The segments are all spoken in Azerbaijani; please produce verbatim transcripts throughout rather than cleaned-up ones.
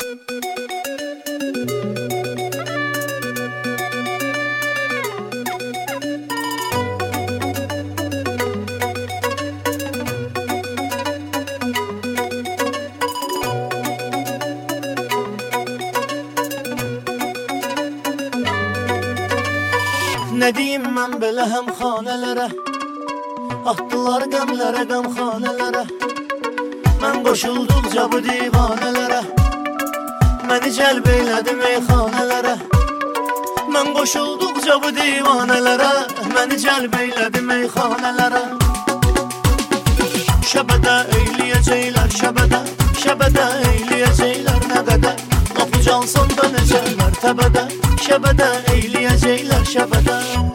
Ne diyeyim mən belə həmxanələrə, atdılar qəmlərə, qəmxanələrə. Mən qoşulduqca bu divanələrə, məni cəlb eylədi meyxanələrə. Mən qoşulduqca bu divanələrə, məni cəlb eylədi meyxanələrə. Şəbədə eyləyəcəklər, şəbədə, şəbədə eyləyəcəklər nə qədər. Qapı çalsın da necələr təbədə, şəbədə eyləyəcəklər, şəbədə.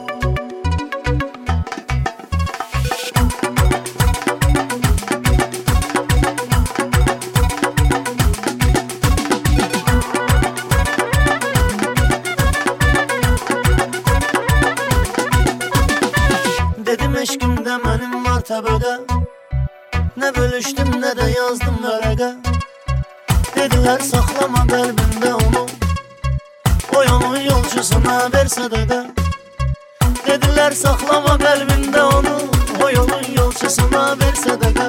Dedim eşqimdə mənim var təbədə, nə bölüşdüm, nə də yazdım vərəqə. Dedilər saxlama qəlbində onu, o yolun yolcusuna ver sədəqə. Dedilər saxlama qəlbində onu, o yolun yolcusuna ver sədəqə.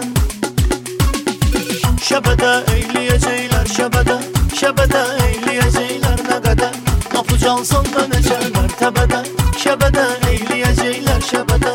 Şəbədə eyləyəcəklər, şəbədə, şəbədə eyləyəcəklər nə qədər. Qapı çalsın da necələr təbədə, şəbədə eyləyəcəklər, şəbədə.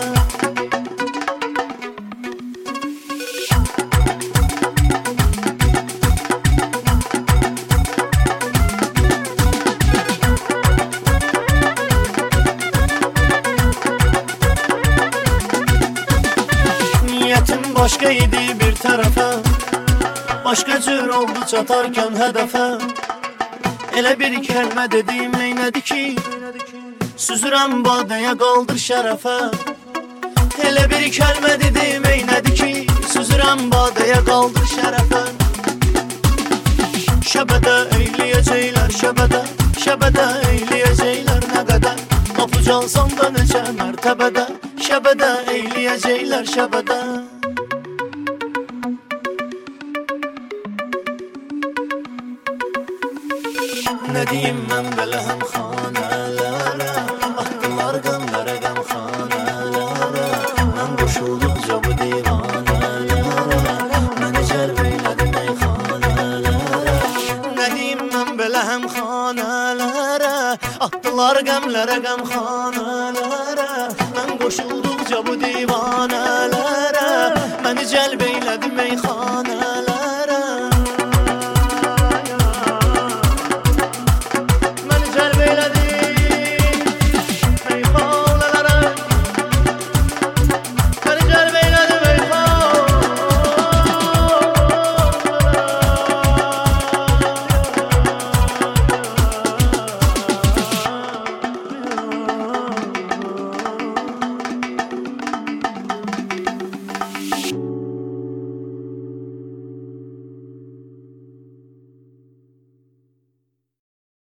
Başqa idi bir tərəfə, başqa cür oldu çatarkən hədəfə. Elə bir kəlmə dedim neynədi ki, süzürəm badəyə qaldır şərəfə. Elə bir kəlmə dedim neynədi ki, süzürəm badəyə qaldır şərəfə. Şəbədə eyləyəcəklər, şəbədə, şəbədə eyləyəcəklər nə qədər. Qapı çalsam da necə mərtəbədə, şəbədə eyləyəcəklər, şəbədə. Ne diyeyim mən belə həmxanələrə, atdılar qəmlərə, qəmxanələrə. Mən qoşulduqca bu divanələrə, məni cəlb eylədi meyxanələrə. Ne diyeyim mən belə həmxanələrə, atdılar qəmlərə, qəmxanələrə. Mən qoşulduqca bu divanələrə, məni cəlb eylədi meyxanələrə.